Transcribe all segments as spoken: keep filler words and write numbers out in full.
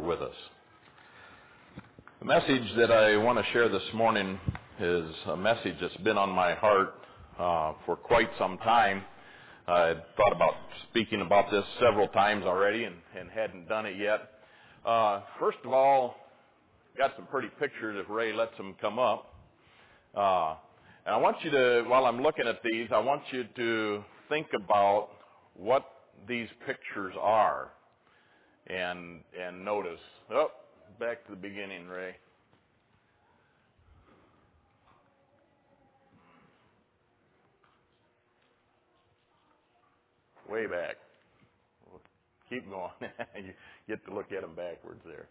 with us. The message that I want to share this morning is a message that's been on my heart uh, for quite some time. I thought about speaking about this several times already and, and hadn't done it yet. Uh, first of all, got some pretty pictures if Ray lets them come up. Uh, and I want you to, while I'm looking at these, I want you to think about what these pictures are and and notice. Oh, back to the beginning, Ray. Way back. Keep going. You get to look at them backwards there.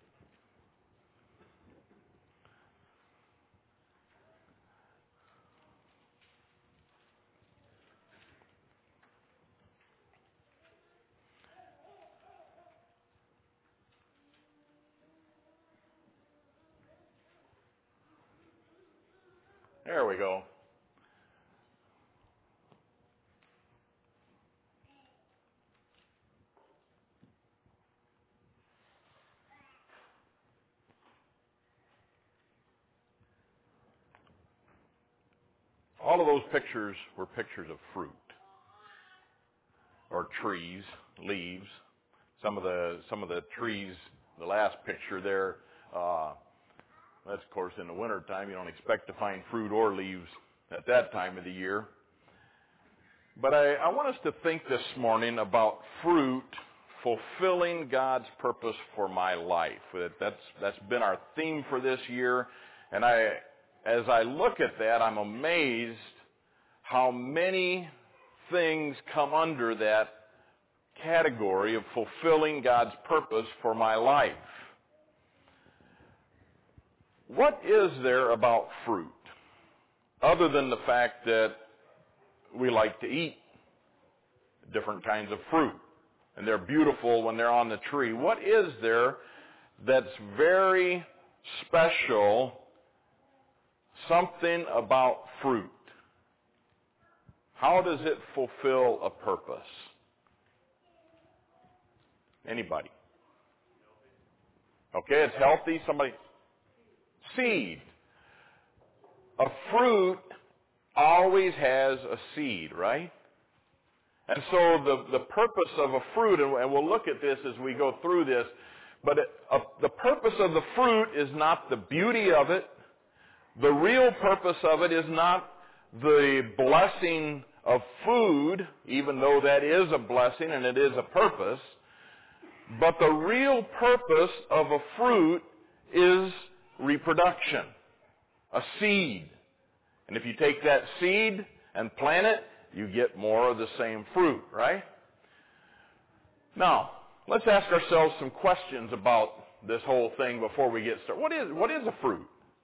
There we go. All of those pictures were pictures of fruit or trees, leaves. Some of the some of the trees, the last picture there, uh, that's of course in the wintertime. You don't expect to find fruit or leaves at that time of the year. But I, I want us to think this morning about fruit fulfilling God's purpose for my life. That's that's been our theme for this year, and I, as I look at that, I'm amazed how many things come under that category of fulfilling God's purpose for my life. What is there about fruit, other than the fact that we like to eat different kinds of fruit, and they're beautiful when they're on the tree? What is there that's very special, something about fruit? How does it fulfill a purpose? Anybody? Okay, it's healthy. Somebody? Seed. A fruit always has a seed, right? And so the, the purpose of a fruit, and, and we'll look at this as we go through this, but it, uh, the purpose of the fruit is not the beauty of it. The real purpose of it is not the blessing of food, even though that is a blessing and it is a purpose. But the real purpose of a fruit is reproduction, a seed. And if you take that seed and plant it, you get more of the same fruit, right? Now, let's ask ourselves some questions about this whole thing before we get started. What is, what is a fruit?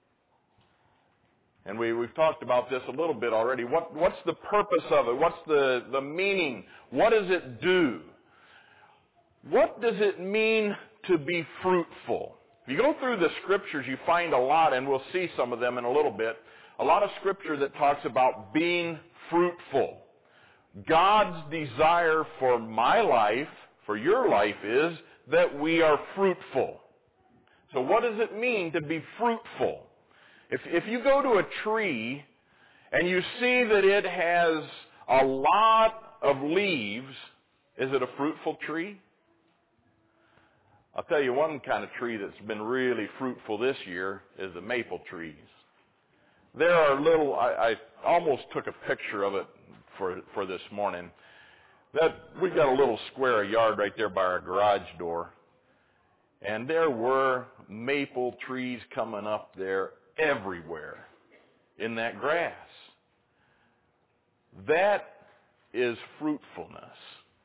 And we, we've talked about this a little bit already. What, what's the purpose of it? What's the, the meaning? What does it do? What does it mean to be fruitful? If you go through the scriptures, you find a lot, and we'll see some of them in a little bit, a lot of scripture that talks about being fruitful. God's desire for my life, for your life, is that we are fruitful. So what does it mean to be fruitful? If, if you go to a tree and you see that it has a lot of leaves, is it a fruitful tree? I'll tell you one kind of tree that's been really fruitful this year is the maple trees. There are little, I, I almost took a picture of it for, for this morning. That we've got a little square yard right there by our garage door. And there were maple trees coming up there everywhere in that grass. That is fruitfulness.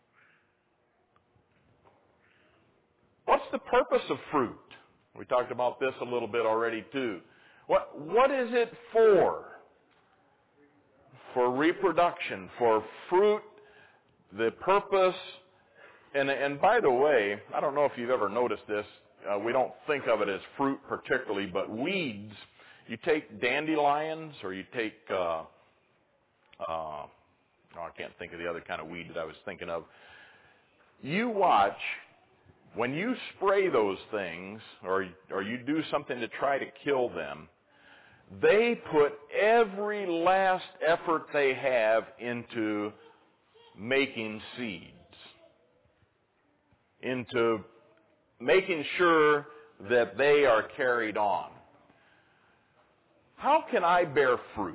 What's the purpose of fruit? We talked about this a little bit already too. What, what is it for? For reproduction, for fruit, the purpose. And, and by the way, I don't know if you've ever noticed this. Uh, we don't think of it as fruit particularly, but weeds. You take dandelions or you take, uh, uh, oh, I can't think of the other kind of weed that I was thinking of. You watch when you spray those things, or, or you do something to try to kill them, they put every last effort they have into making seeds, into making sure that they are carried on. How can I bear fruit?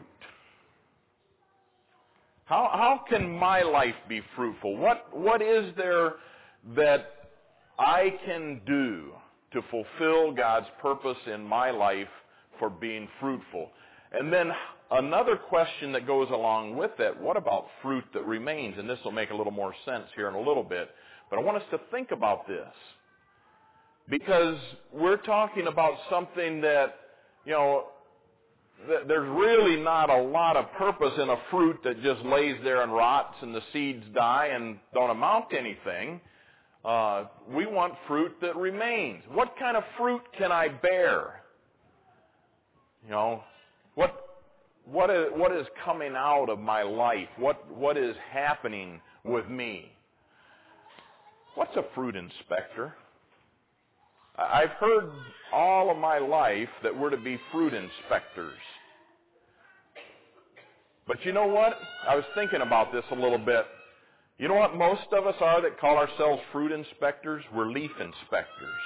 How, how can my life be fruitful? What, what is there that I can do to fulfill God's purpose in my life for being fruitful? And then another question that goes along with that, what about fruit that remains? And this will make a little more sense here in a little bit. But I want us to think about this, because we're talking about something that, you know, th- there's really not a lot of purpose in a fruit that just lays there and rots and the seeds die and don't amount to anything. Uh, we want fruit that remains. What kind of fruit can I bear? You know, what what is what is coming out of my life? What what is happening with me? What's a fruit inspector? I've heard all of my life that we're to be fruit inspectors. But you know what? I was thinking about this a little bit. You know what most of us are that call ourselves fruit inspectors? We're leaf inspectors.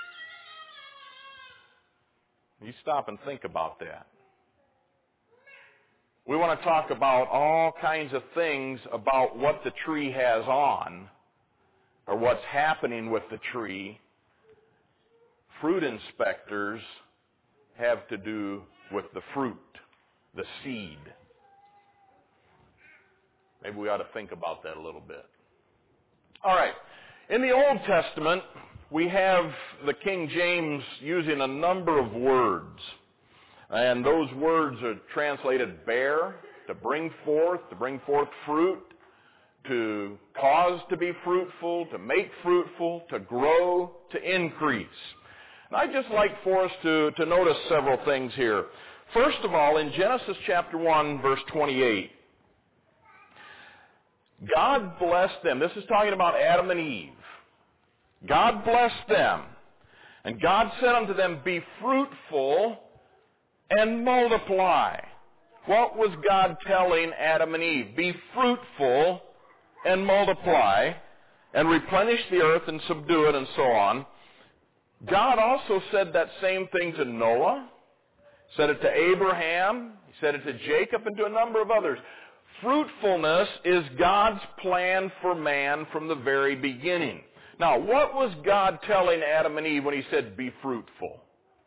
You stop and think about that. We want to talk about all kinds of things about what the tree has on, or what's happening with the tree. Fruit inspectors have to do with the fruit, the seed. Maybe we ought to think about that a little bit. All right. In the Old Testament, we have the King James using a number of words. And those words are translated bear, to bring forth, to bring forth fruit, to cause to be fruitful, to make fruitful, to grow, to increase. And I'd just like for us to, to notice several things here. First of all, in Genesis chapter one, verse twenty-eight, God blessed them. This is talking about Adam and Eve. God blessed them. And God said unto them, be fruitful and multiply. What was God telling Adam and Eve? Be fruitful and multiply and replenish the earth and subdue it and so on. God also said that same thing to Noah, said it to Abraham, he said it to Jacob and to a number of others. Fruitfulness is God's plan for man from the very beginning. Now, what was God telling Adam and Eve when he said, be fruitful?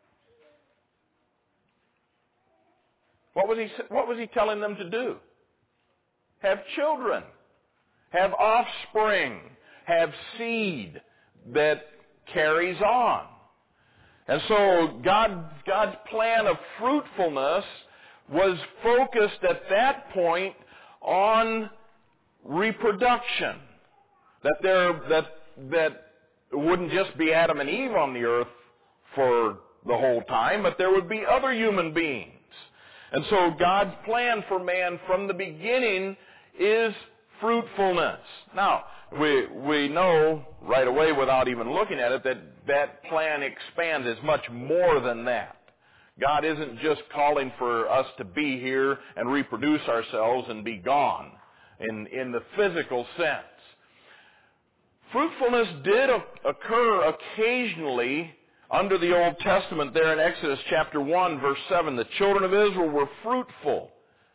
What was he, what was he telling them to do? Have children. Have offspring. Have seed that carries on. And so God, God's plan of fruitfulness was focused at that point on reproduction. That there that that it wouldn't just be Adam and Eve on the earth for the whole time, but there would be other human beings. And so God's plan for man from the beginning is fruitfulness. Now, we we know right away without even looking at it that that plan expands as much more than that. God isn't just calling for us to be here and reproduce ourselves and be gone in, in the physical sense. Fruitfulness did occur occasionally under the Old Testament there in Exodus chapter one, verse seven. The children of Israel were fruitful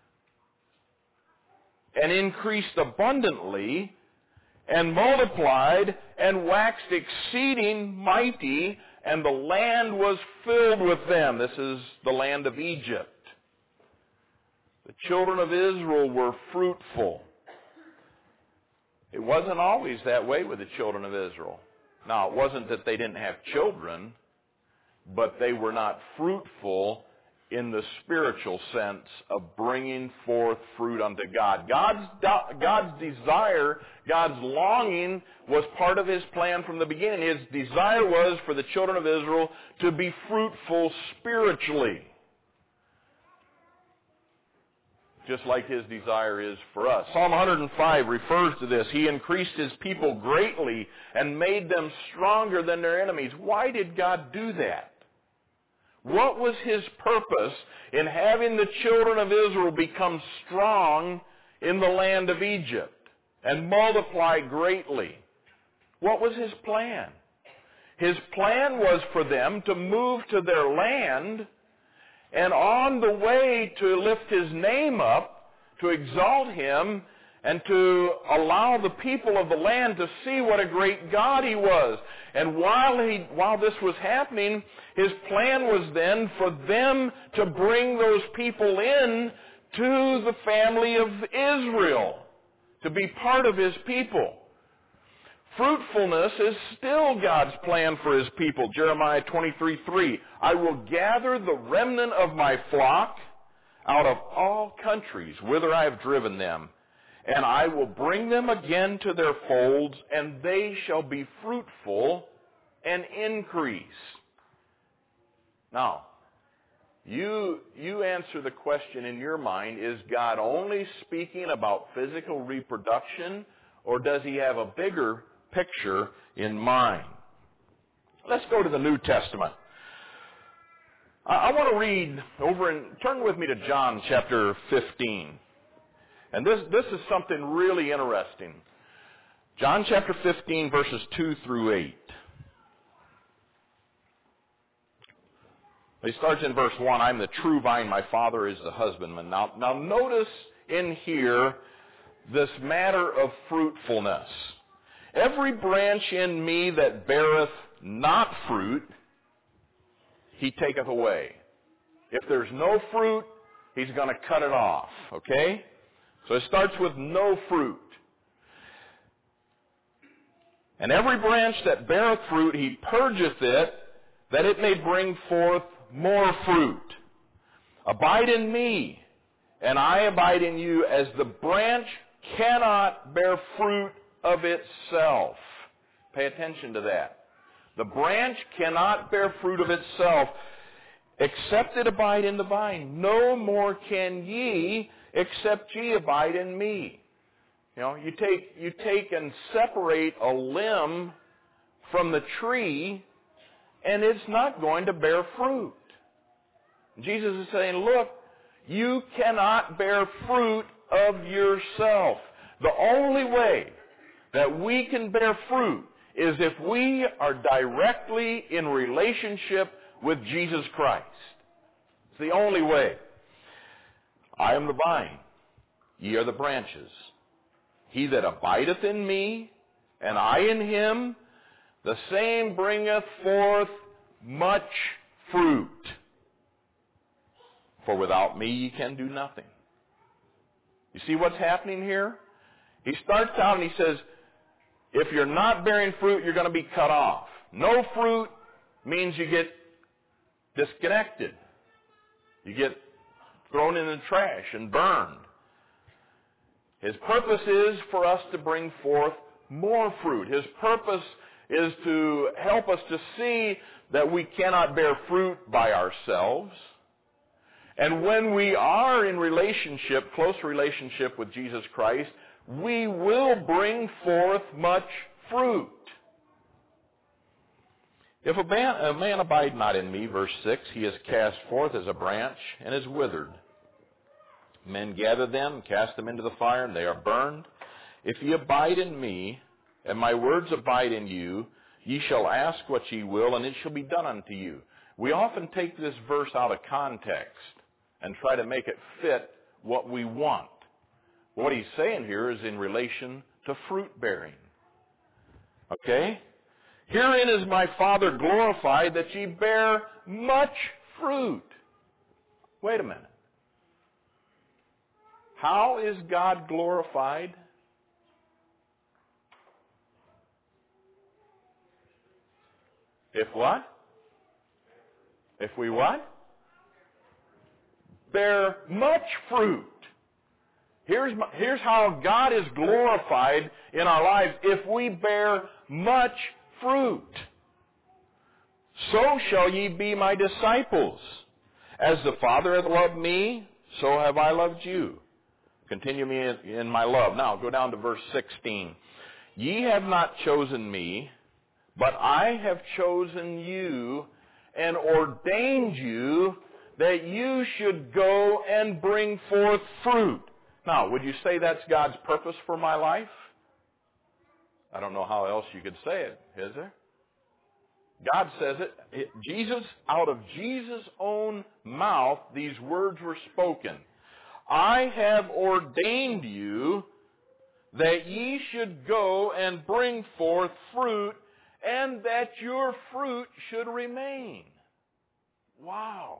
and increased abundantly and multiplied and waxed exceeding mighty, and the land was filled with them. This is the land of Egypt. The children of Israel were fruitful. It wasn't always that way with the children of Israel. Now, it wasn't that they didn't have children, but they were not fruitful in the spiritual sense of bringing forth fruit unto God. God's, God's desire, God's longing was part of His plan from the beginning. His desire was for the children of Israel to be fruitful spiritually. just like his desire is for us. Psalm one hundred five refers to this. He increased his people greatly and made them stronger than their enemies. Why did God do that? What was his purpose in having the children of Israel become strong in the land of Egypt and multiply greatly? What was his plan? His plan was for them to move to their land, and on the way to lift his name up, to exalt him, and to allow the people of the land to see what a great God he was. And while he, while this was happening, his plan was then for them to bring those people in to the family of Israel, to be part of his people. Fruitfulness is still God's plan for his people. Jeremiah twenty-three three, I will gather the remnant of my flock out of all countries whither I have driven them, and I will bring them again to their folds, and they shall be fruitful and increase. Now, you, you answer the question in your mind, is God only speaking about physical reproduction, or does he have a bigger picture in mind? Let's go to the New Testament. I, I want to read over and turn with me to John chapter fifteen. And this, this is something really interesting. John chapter fifteen, verses two through eight. He starts in verse one, I'm the true vine, my Father is the husbandman. Now, now notice in here this matter of fruitfulness. Every branch in me that beareth not fruit, he taketh away. If there's no fruit, he's going to cut it off, okay? So it starts with no fruit. And every branch that beareth fruit, he purgeth it, that it may bring forth more fruit. Abide in me, and I abide in you, as the branch cannot bear fruit of itself. Pay attention to that. The branch cannot bear fruit of itself, except it abide in the vine. No more can ye, except ye abide in me. You know, you take, you take and separate a limb from the tree, and it's not going to bear fruit. Jesus is saying, look, you cannot bear fruit of yourself. The only way that we can bear fruit is if we are directly in relationship with Jesus Christ. It's the only way. I am the vine, ye are the branches. He that abideth in me, and I in him, the same bringeth forth much fruit. For without me ye can do nothing. You see what's happening here? He starts out and he says, if you're not bearing fruit, you're going to be cut off. No fruit means you get disconnected. You get thrown in the trash and burned. His purpose is for us to bring forth more fruit. His purpose is to help us to see that we cannot bear fruit by ourselves. And when we are in relationship, close relationship with Jesus Christ, we will bring forth much fruit. If a man, a man abide not in me, verse six, he is cast forth as a branch and is withered. Men gather them, cast them into the fire, and they are burned. If ye abide in me, and my words abide in you, ye shall ask what ye will, and it shall be done unto you. We often take this verse out of context and try to make it fit what we want. What he's saying here is in relation to fruit bearing. Okay? Herein is my Father glorified, that ye bear much fruit. Wait a minute. How is God glorified? If what? If we what? Bear much fruit. Here's, my, here's how God is glorified in our lives. If we bear much fruit, so shall ye be my disciples. As the Father hath loved me, so have I loved you. Continue me in, in my love. Now, go down to verse sixteen. Ye have not chosen me, but I have chosen you and ordained you that you should go and bring forth fruit. Now, would you say that's God's purpose for my life? I don't know how else you could say it, is there? God says it. it. Jesus, out of Jesus' own mouth, these words were spoken. I have ordained you that ye should go and bring forth fruit, and that your fruit should remain. Wow.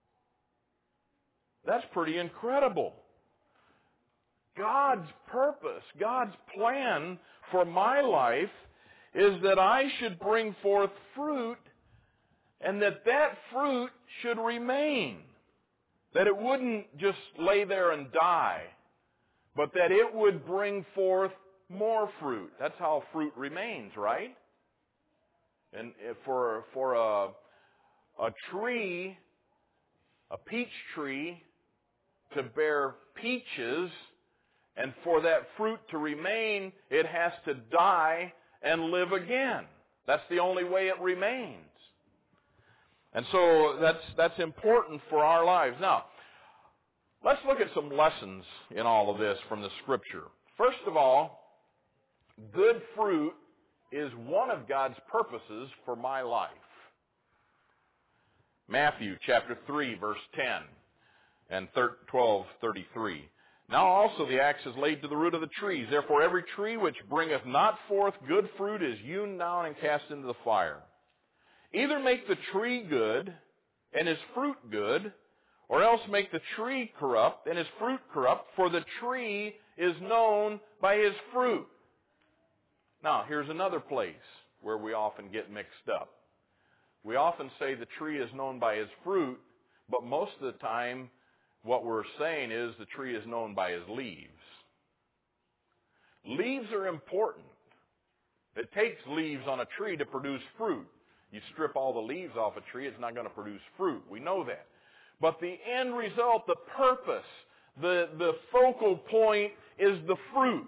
That's pretty incredible. God's purpose, God's plan for my life is that I should bring forth fruit, and that that fruit should remain. That it wouldn't just lay there and die, but that it would bring forth more fruit. That's how fruit remains, right? And for, for a, a tree, a peach tree, to bear peaches, and for that fruit to remain, it has to die and live again. That's the only way it remains. And so that's, that's important for our lives. Now, let's look at some lessons in all of this from the Scripture. First of all, good fruit is one of God's purposes for my life. Matthew chapter three, verse ten and twelve thirty-three. Now also the axe is laid to the root of the trees. Therefore every tree which bringeth not forth good fruit is hewn down and cast into the fire. Either make the tree good and his fruit good, or else make the tree corrupt and his fruit corrupt, for the tree is known by his fruit. Now, here's another place where we often get mixed up. We often say the tree is known by his fruit, but most of the time what we're saying is the tree is known by his leaves. Leaves are important. It takes leaves on a tree to produce fruit. You strip all the leaves off a tree, it's not going to produce fruit. We know that. But the end result, the purpose, the, the focal point is the fruit.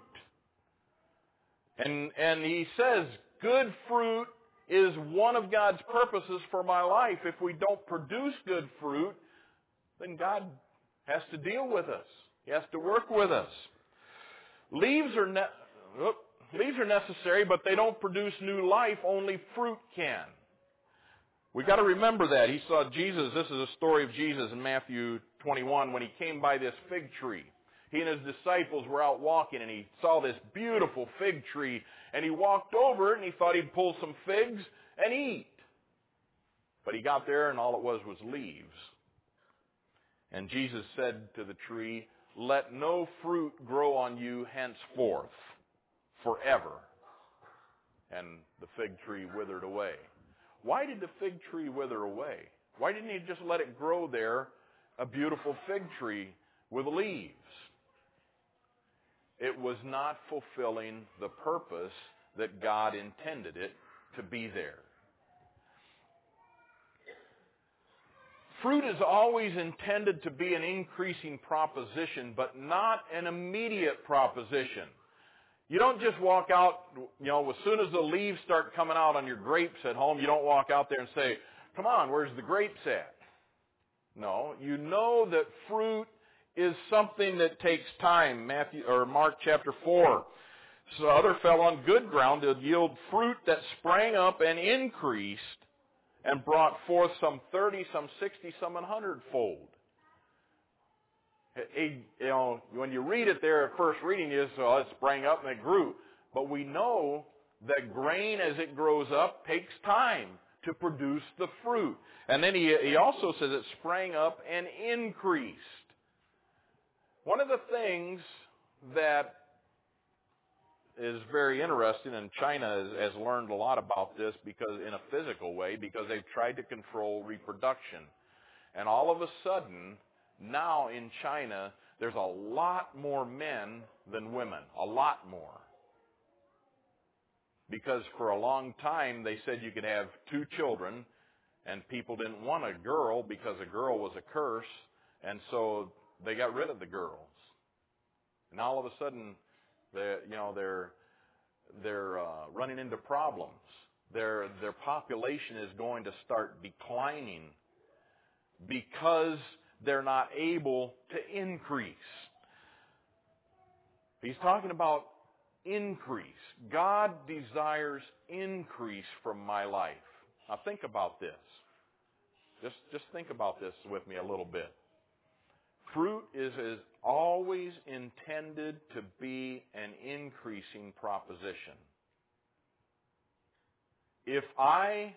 And, and he says, good fruit is one of God's purposes for my life. If we don't produce good fruit, then God has to deal with us. He has to work with us. Leaves are, ne- whoop, leaves are necessary, but they don't produce new life. Only fruit can. We've got to remember that. He saw Jesus, this is a story of Jesus in Matthew twenty-one, when he came by this fig tree. He and his disciples were out walking, and he saw this beautiful fig tree, and he walked over it, and he thought he'd pull some figs and eat. But he got there, and all it was was leaves. And Jesus said to the tree, let no fruit grow on you henceforth, forever. And the fig tree withered away. Why did the fig tree wither away? Why didn't he just let it grow there, a beautiful fig tree with leaves? It was not fulfilling the purpose that God intended it to be there. Fruit is always intended to be an increasing proposition, but not an immediate proposition. You don't just walk out, you know, as soon as the leaves start coming out on your grapes at home, you don't walk out there and say, come on, where's the grapes at? No, you know that fruit is something that takes time. Matthew or Mark chapter four. So other fell on good ground to yield fruit that sprang up and increased and brought forth some thirty, some sixty, some an hundredfold. It, you know, when you read it there at first reading, you say, well, it sprang up and it grew. But we know that grain, as it grows up, takes time to produce the fruit. And then he, he also says it sprang up and increased. One of the things that is very interesting, and China has, has learned a lot about this because in a physical way, because they've tried to control reproduction. And all of a sudden, now in China, there's a lot more men than women. A lot more. Because for a long time, they said you could have two children, and people didn't want a girl because a girl was a curse, and so they got rid of the girls. And all of a sudden, they you know they're they're uh, running into problems. Their their population is going to start declining because they're not able to increase. He's talking about increase. God desires increase from my life. Now think about this. Just, just think about this with me a little bit. Fruit is, is always intended to be an increasing proposition. If I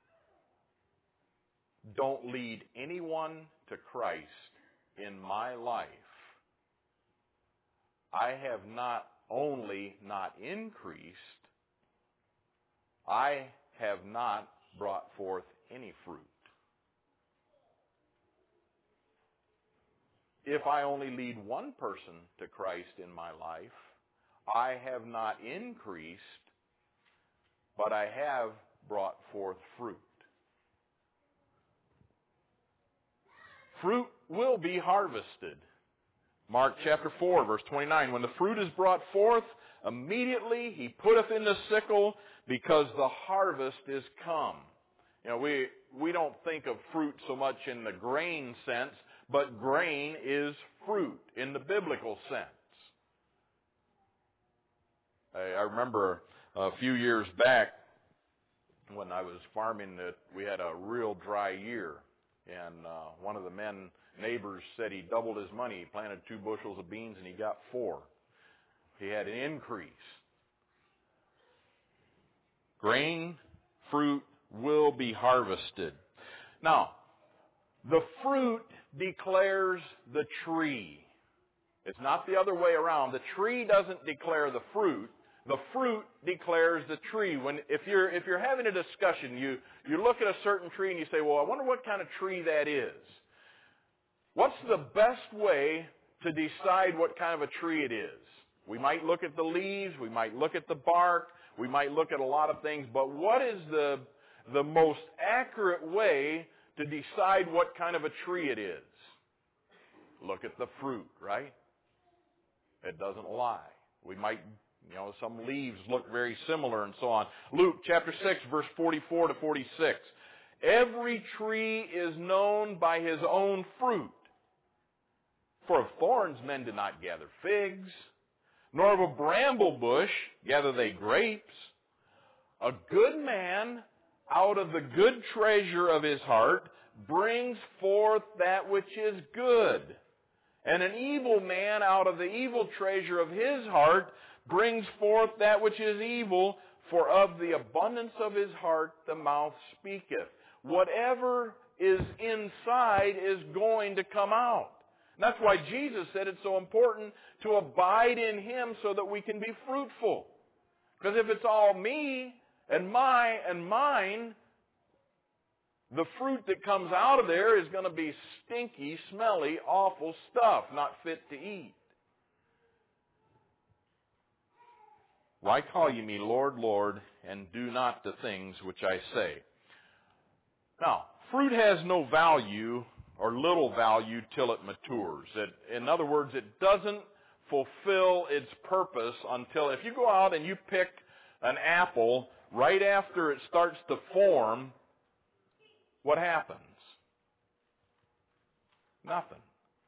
don't lead anyone to Christ in my life, I have not only not increased, I have not brought forth any fruit. If I only lead one person to Christ in my life, I have not increased, but I have brought forth fruit. Fruit will be harvested. Mark chapter four, verse twenty-nine, when the fruit is brought forth, immediately he putteth in the sickle, because the harvest is come. You know, we, we don't think of fruit so much in the grain sense, but grain is fruit in the biblical sense. I, I remember a few years back when I was farming that we had a real dry year. And uh, one of the men, neighbors, said he doubled his money. He planted two bushels of beans and he got four. He had an increase. Grain, fruit will be harvested. Now, the fruit declares the tree. It's not the other way around. The tree doesn't declare the fruit. The fruit declares the tree. When if you're if you're having a discussion, you you look at a certain tree and you say, "Well, I wonder what kind of tree that is." What's the best way to decide what kind of a tree it is? We might look at the leaves, we might look at the bark, we might look at a lot of things, but what is the the most accurate way to decide what kind of a tree it is? Look at the fruit, right? It doesn't lie. We might, you know, some leaves look very similar and so on. Luke chapter six, verse forty-four to forty-six. Every tree is known by his own fruit. For of thorns men do not gather figs, nor of a bramble bush gather they grapes. A good man out of the good treasure of his heart brings forth that which is good. And an evil man out of the evil treasure of his heart brings forth that which is evil, for of the abundance of his heart the mouth speaketh. Whatever is inside is going to come out. And that's why Jesus said it's so important to abide in him so that we can be fruitful. Because if it's all me and my and mine, the fruit that comes out of there is going to be stinky, smelly, awful stuff, not fit to eat. Why call ye me Lord, Lord, and do not the things which I say? Now, fruit has no value or little value till it matures. It, in other words, it doesn't fulfill its purpose until, if you go out and you pick an apple right after it starts to form, what happens? Nothing.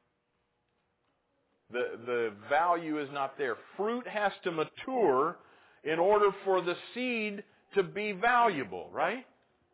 The, the value is not there. Fruit has to mature in order for the seed to be valuable, right?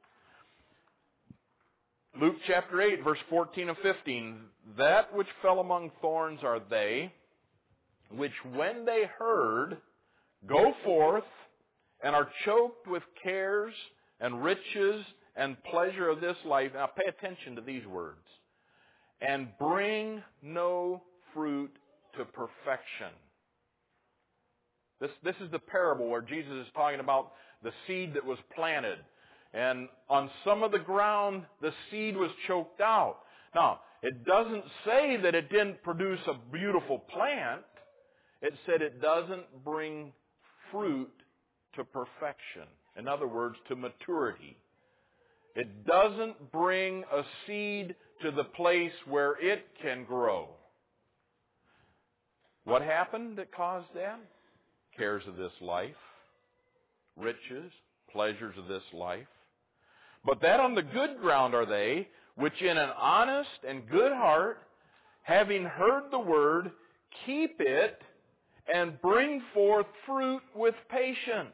Luke chapter eight, verse fourteen and fifteen. That which fell among thorns are they, which when they heard, go forth, and are choked with cares and riches and pleasure of this life. Now pay attention to these words. And bring no fruit to perfection. This, this is the parable where Jesus is talking about the seed that was planted. And on some of the ground, the seed was choked out. Now, it doesn't say that it didn't produce a beautiful plant. It said it doesn't bring fruit to perfection. In other words, to maturity. It doesn't bring a seed to the place where it can grow. What happened that caused that? Cares of this life, riches, pleasures of this life. But that on the good ground are they, which in an honest and good heart, having heard the word, keep it, and bring forth fruit with patience.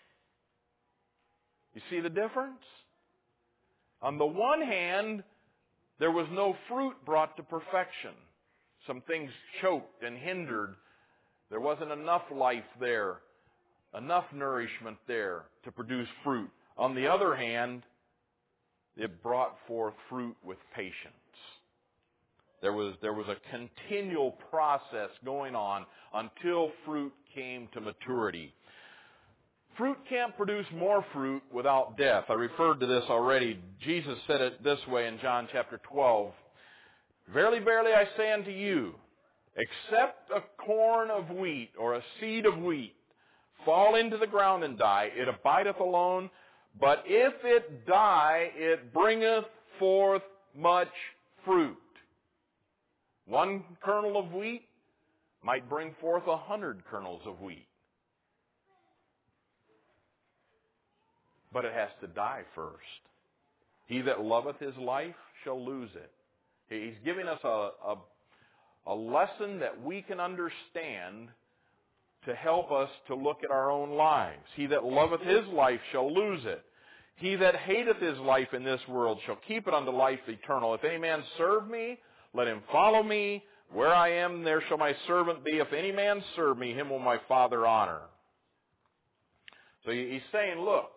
You see the difference? On the one hand, there was no fruit brought to perfection. Some things choked and hindered. There wasn't enough life there, enough nourishment there to produce fruit. On the other hand, it brought forth fruit with patience. There was, there was a continual process going on until fruit came to maturity. Fruit can't produce more fruit without death. I referred to this already. Jesus said it this way in John chapter twelve. Verily, verily, I say unto you, except a corn of wheat or a seed of wheat fall into the ground and die, it abideth alone. But if it die, it bringeth forth much fruit. One kernel of wheat might bring forth a hundred kernels of wheat. But it has to die first. He that loveth his life shall lose it. He's giving us a, a, a lesson that we can understand to help us to look at our own lives. He that loveth his life shall lose it. He that hateth his life in this world shall keep it unto life eternal. If any man serve me, let him follow me. Where I am, there shall my servant be. If any man serve me, him will my Father honor. So he's saying, look,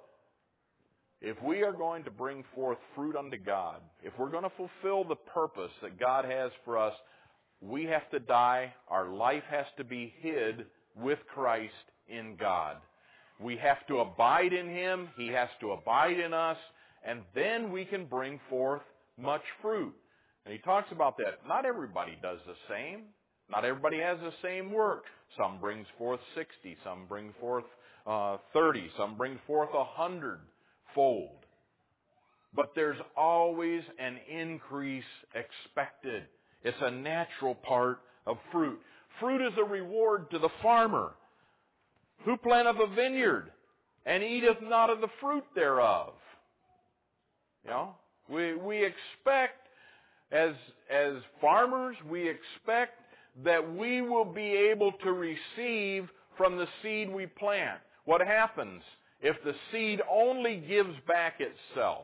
if we are going to bring forth fruit unto God, if we're going to fulfill the purpose that God has for us, we have to die. Our life has to be hid with Christ in God. We have to abide in Him. He has to abide in us. And then we can bring forth much fruit. And he talks about that. Not everybody does the same. Not everybody has the same work. Some brings forth sixty. Some bring forth uh, thirty. Some bring forth a hundred-fold. But there's always an increase expected. It's a natural part of fruit. Fruit is a reward to the farmer. Who planteth a vineyard and eateth not of the fruit thereof? You know, we we expect as as farmers, we expect that we will be able to receive from the seed we plant. What happens if the seed only gives back itself?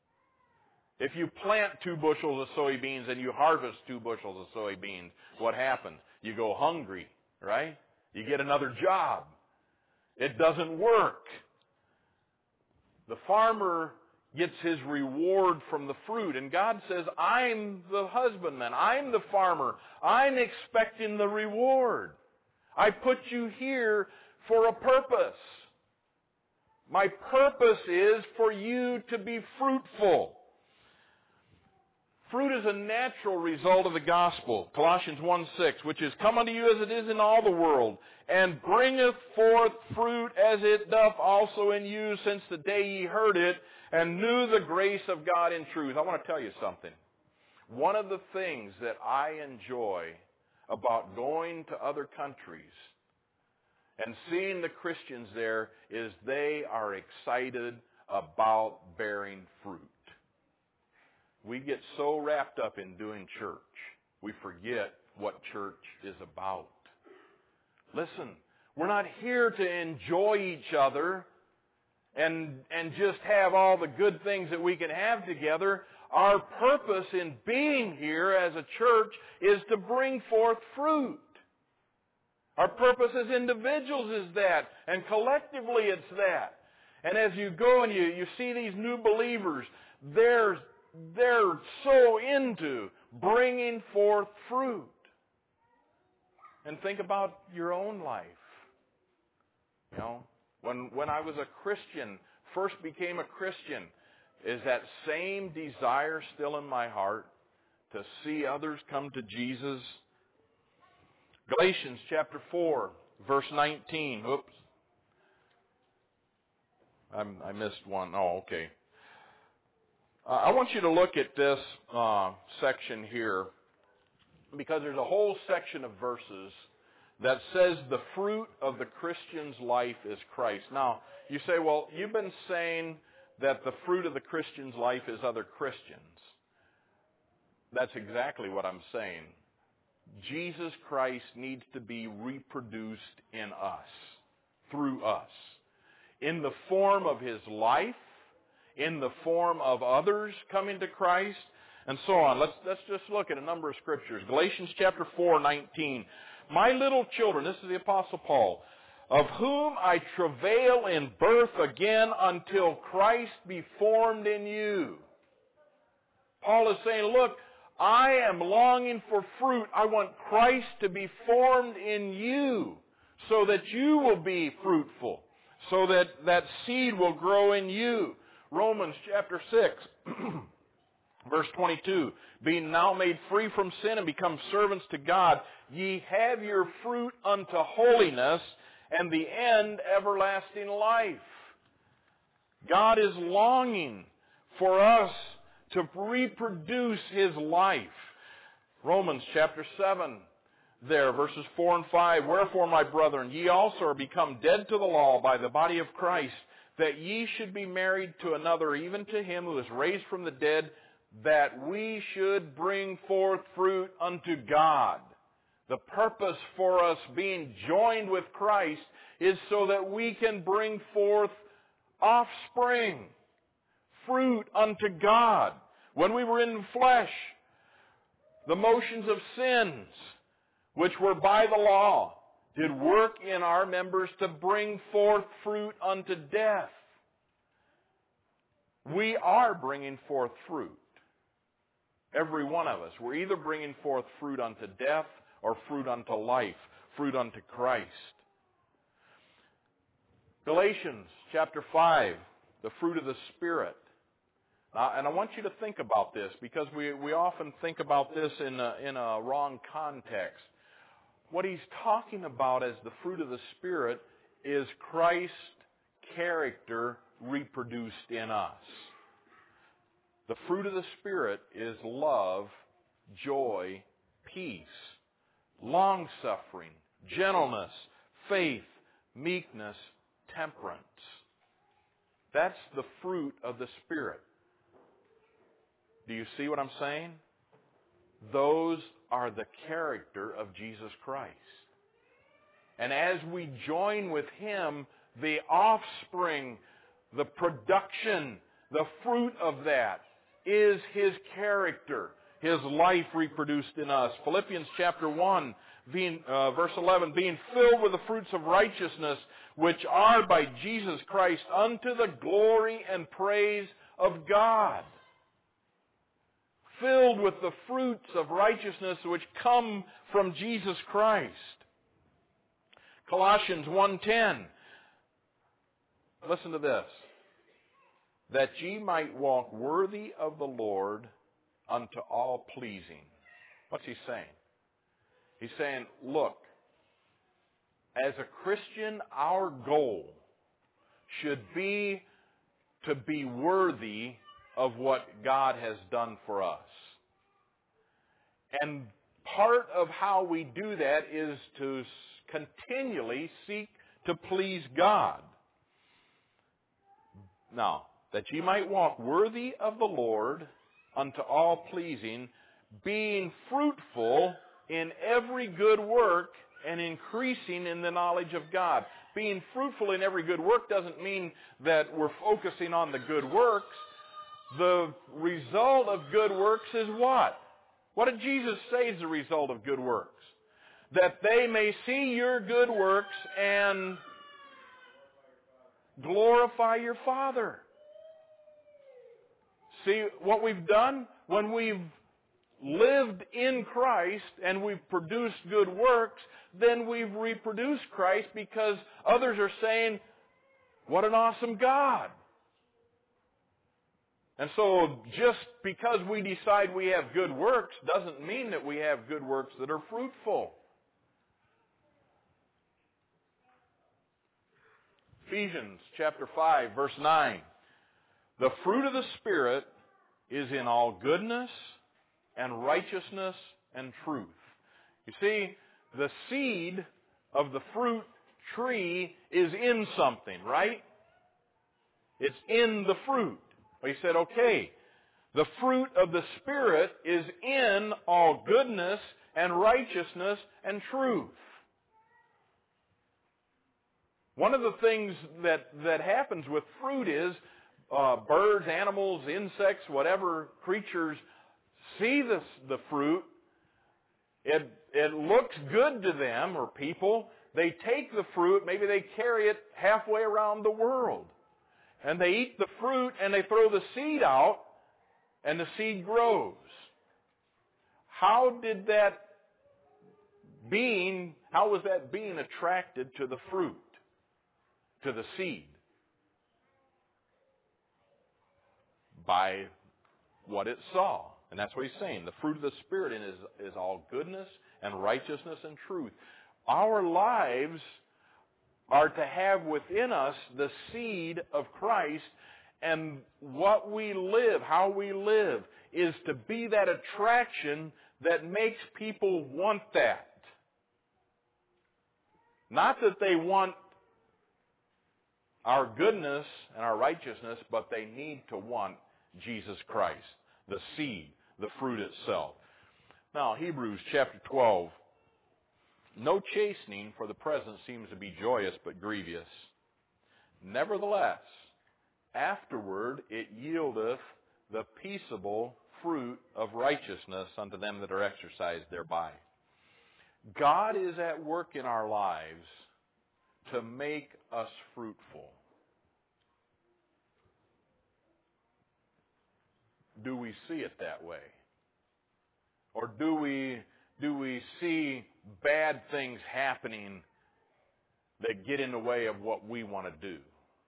If you plant two bushels of soybeans and you harvest two bushels of soybeans, what happens? You go hungry, right? You get another job. It doesn't work. The farmer gets his reward from the fruit. And God says, I'm the husbandman. I'm the farmer. I'm expecting the reward. I put you here for a purpose. My purpose is for you to be fruitful. Fruit is a natural result of the gospel. Colossians one six, which is come unto you as it is in all the world, and bringeth forth fruit as it doth also in you since the day ye heard it, and knew the grace of God in truth. I want to tell you something. One of the things that I enjoy about going to other countries and seeing the Christians there is they are excited about bearing fruit. We get so wrapped up in doing church, we forget what church is about. Listen, we're not here to enjoy each other and, and just have all the good things that we can have together. Our purpose in being here as a church is to bring forth fruit. Our purpose as individuals is that, and collectively it's that. And as you go and you, you see these new believers, they're They're so into bringing forth fruit. And think about your own life. You know, when, when I was a Christian, first became a Christian, is that same desire still in my heart to see others come to Jesus? Galatians chapter four, verse nineteen. Oops. I'm, I missed one. Oh, okay. Uh, I want you to look at this uh, section here, because there's a whole section of verses that says the fruit of the Christian's life is Christ. Now, you say, well, you've been saying that the fruit of the Christian's life is other Christians. That's exactly what I'm saying. Jesus Christ needs to be reproduced in us, through us, in the form of His life, in the form of others coming to Christ, and so on. Let's, let's just look at a number of scriptures. Galatians chapter four, nineteen. My little children, this is the Apostle Paul, of whom I travail in birth again until Christ be formed in you. Paul is saying, look, I am longing for fruit. I want Christ to be formed in you so that you will be fruitful, so that that seed will grow in you. Romans chapter six, verse twenty-two, being now made free from sin and become servants to God, ye have your fruit unto holiness, and the end everlasting life. God is longing for us to reproduce His life. Romans chapter seven, there, verses four and five. Wherefore, my brethren, ye also are become dead to the law by the body of Christ, that ye should be married to another, even to Him who is raised from the dead, that we should bring forth fruit unto God. The purpose for us being joined with Christ is so that we can bring forth offspring, fruit unto God. When we were in the flesh, the motions of sins, which were by the law, did work in our members to bring forth fruit unto death. We are bringing forth fruit. Every one of us. We're either bringing forth fruit unto death or fruit unto life, fruit unto Christ. Galatians chapter five, the fruit of the Spirit. Uh, and I want you to think about this, because we, we often think about this in a, in a wrong context. What he's talking about as the fruit of the Spirit is Christ's character reproduced in us. The fruit of the Spirit is love, joy, peace, long-suffering, gentleness, faith, meekness, temperance. That's the fruit of the Spirit. Do you see what I'm saying? Those are the character of Jesus Christ. And as we join with Him, the offspring, the production, the fruit of that is His character, His life reproduced in us. Philippians chapter one, being, uh, verse eleven, being filled with the fruits of righteousness, which are by Jesus Christ unto the glory and praise of God. Filled with the fruits of righteousness which come from Jesus Christ. Colossians one ten. Listen to this. That ye might walk worthy of the Lord unto all pleasing. What's he saying? He's saying, look, as a Christian, our goal should be to be worthy of what God has done for us. And part of how we do that is to continually seek to please God. Now, that ye might walk worthy of the Lord unto all pleasing, being fruitful in every good work and increasing in the knowledge of God. Being fruitful in every good work doesn't mean that we're focusing on the good works. The result of good works is what? What did Jesus say is the result of good works? That they may see your good works and glorify your Father. See what we've done? When we've lived in Christ and we've produced good works, then we've reproduced Christ, because others are saying, what an awesome God. And so just because we decide we have good works doesn't mean that we have good works that are fruitful. Ephesians chapter five, verse nine. The fruit of the Spirit is in all goodness and righteousness and truth. You see, the seed of the fruit tree is in something, right? It's in the fruit. He said, okay, the fruit of the Spirit is in all goodness and righteousness and truth. One of the things that, that happens with fruit is uh, birds, animals, insects, whatever creatures see this, the fruit. It, it looks good to them, or people. They take the fruit, maybe they carry it halfway around the world. And they eat the fruit and they throw the seed out, and the seed grows. How did that being, how was that being attracted to the fruit, to the seed? By what it saw. And that's what he's saying. The fruit of the Spirit in is, is all goodness and righteousness and truth. Our lives are to have within us the seed of Christ, and what we live, how we live, is to be that attraction that makes people want that. Not that they want our goodness and our righteousness, but they need to want Jesus Christ, the seed, the fruit itself. Now, Hebrews chapter twelve. No chastening for the present seems to be joyous, but grievous. Nevertheless, afterward it yieldeth the peaceable fruit of righteousness unto them that are exercised thereby. God is at work in our lives to make us fruitful. Do we see it that way? Or do we, do we see bad things happening that get in the way of what we want to do?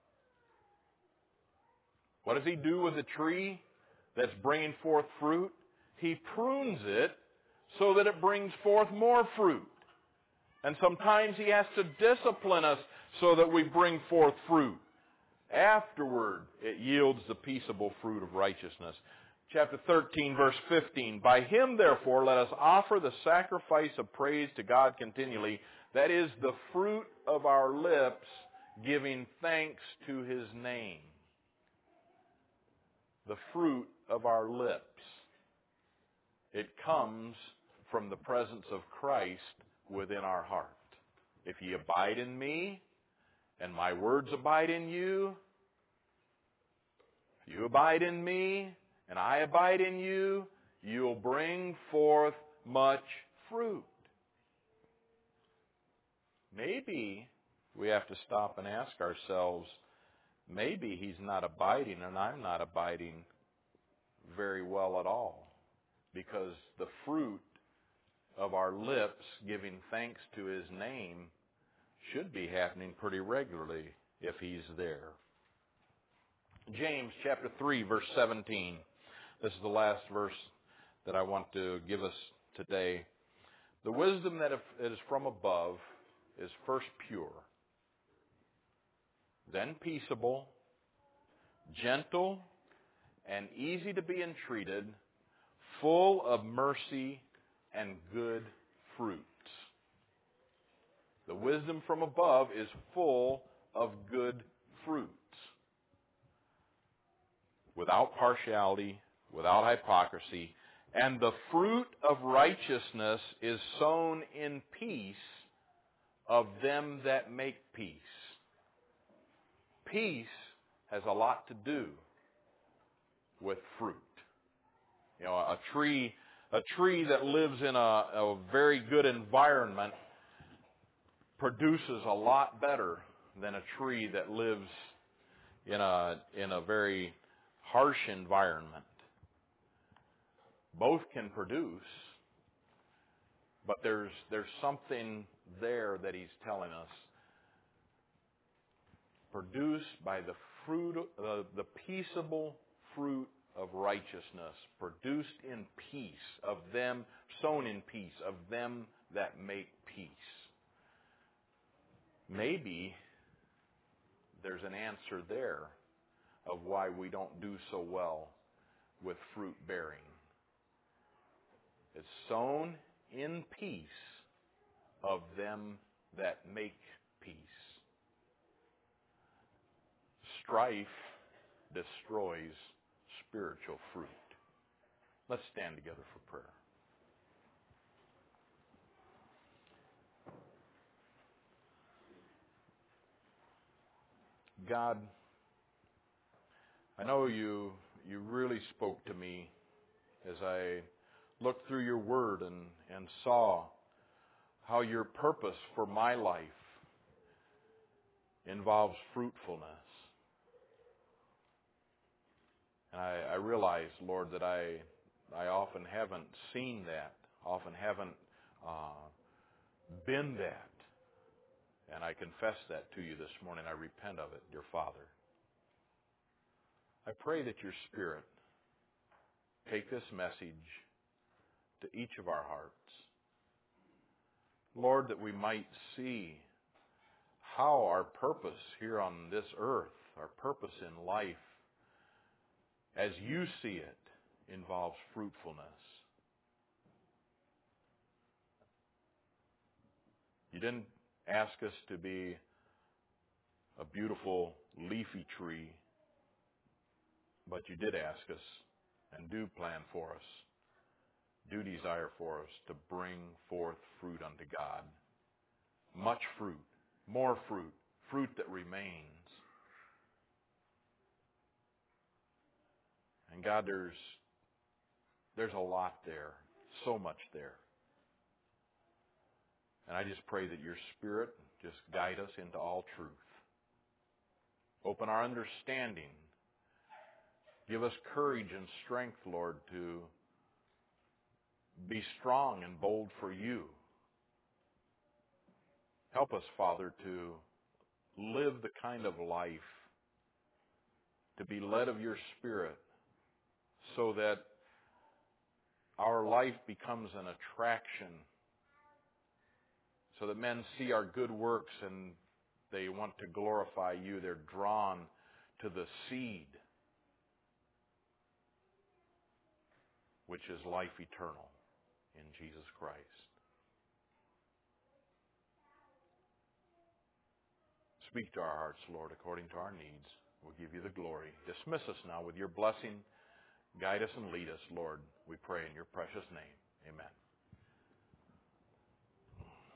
What does he do with a tree that's bringing forth fruit? He prunes it so that it brings forth more fruit. And sometimes he has to discipline us so that we bring forth fruit. Afterward, it yields the peaceable fruit of righteousness. Chapter thirteen, verse fifteen. By him, therefore, let us offer the sacrifice of praise to God continually. That is the fruit of our lips, giving thanks to his name. The fruit of our lips. It comes from the presence of Christ within our heart. If ye abide in me, and my words abide in you, if you abide in me, and I abide in you, you'll bring forth much fruit. Maybe we have to stop and ask ourselves, maybe he's not abiding and I'm not abiding very well at all. Because the fruit of our lips giving thanks to his name should be happening pretty regularly if he's there. James chapter three, verse seventeen. This is the last verse that I want to give us today. The wisdom that is from above is first pure, then peaceable, gentle, and easy to be entreated, full of mercy and good fruits. The wisdom from above is full of good fruits, without partiality, without hypocrisy, and the fruit of righteousness is sown in peace of them that make peace. Peace has a lot to do with fruit. You know, a tree, a tree that lives in a, a very good environment produces a lot better than a tree that lives in a in a very harsh environment. Both can produce, but there's there's something there that he's telling us. Produced by the fruit, uh, the peaceable fruit of righteousness, produced in peace of them, sown in peace of them that make peace. Maybe there's an answer there of why we don't do so well with fruit bearing. It's sown in peace of them that make peace. Strife destroys spiritual fruit. Let's stand together for prayer. God, I know you you really spoke to me as I looked through your word and, and saw how your purpose for my life involves fruitfulness. And I, I realize, Lord, that I I often haven't seen that, often haven't uh, been that. And I confess that to you this morning. I repent of it, dear Father. I pray that your Spirit take this message to each of our hearts. Lord, that we might see how our purpose here on this earth, our purpose in life, as you see it, involves fruitfulness. You didn't ask us to be a beautiful leafy tree, but you did ask us and do plan for us, do desire for us to bring forth fruit unto God. Much fruit, more fruit, fruit that remains. And God, there's there's a lot there, so much there. And I just pray that your Spirit just guide us into all truth. Open our understanding. Give us courage and strength, Lord, to be strong and bold for you. Help us, Father, to live the kind of life, to be led of your Spirit, so that our life becomes an attraction, so that men see our good works and they want to glorify you. They're drawn to the seed, which is life eternal in Jesus Christ. Speak to our hearts, Lord, according to our needs. We'll give you the glory. Dismiss us now with your blessing. Guide us and lead us, Lord, we pray in your precious name. Amen.